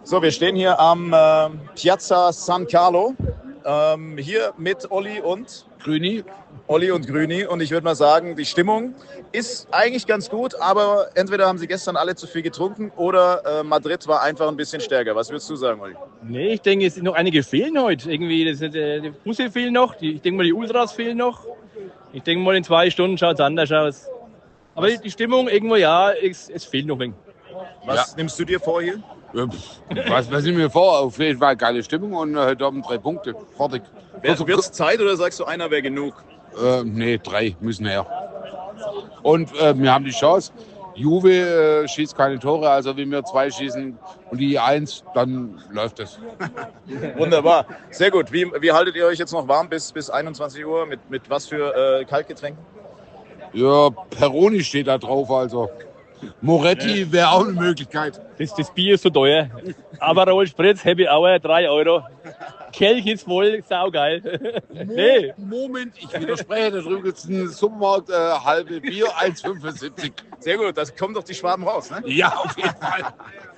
So, wir stehen hier am Piazza San Carlo, hier mit Olli und Grüni. Grüni. Und ich würde mal sagen, die Stimmung ist eigentlich ganz gut, aber entweder haben sie gestern alle zu viel getrunken oder Madrid war einfach ein bisschen stärker. Was würdest du sagen, Olli? Nee, ich denke, es sind noch einige fehlen heute. Irgendwie, die Busse fehlen noch, ich denke mal, die Ultras fehlen noch. Ich denke mal, in 2 Stunden schaut es anders aus. Aber die Stimmung irgendwo, ja, es fehlt noch ein wenig. Was nimmst du dir vor hier? Was ich mir vor? Auf jeden Fall geile Stimmung und heute Abend 3 Punkte. Fertig. Wird es Zeit oder sagst du, einer wäre genug? Nee, 3 müssen her. Und wir haben die Chance. Juve schießt keine Tore, also wenn wir 2 schießen und die 1, dann läuft es. Wunderbar, sehr gut. Wie haltet ihr euch jetzt noch warm bis 21 Uhr? Mit was für Kaltgetränken? Ja, Peroni steht da drauf, also Moretti wäre auch eine Möglichkeit. Das Bier ist so teuer. Aperol Spritz, Happy Hour, 3 Euro. Kelch ist voll, saugeil. Nee. Moment, ich widerspreche, da drüben gibt es einen Supermarkt, halbe Bier, 1,75. Sehr gut, das kommen doch die Schwaben raus, ne? Ja, auf jeden Fall.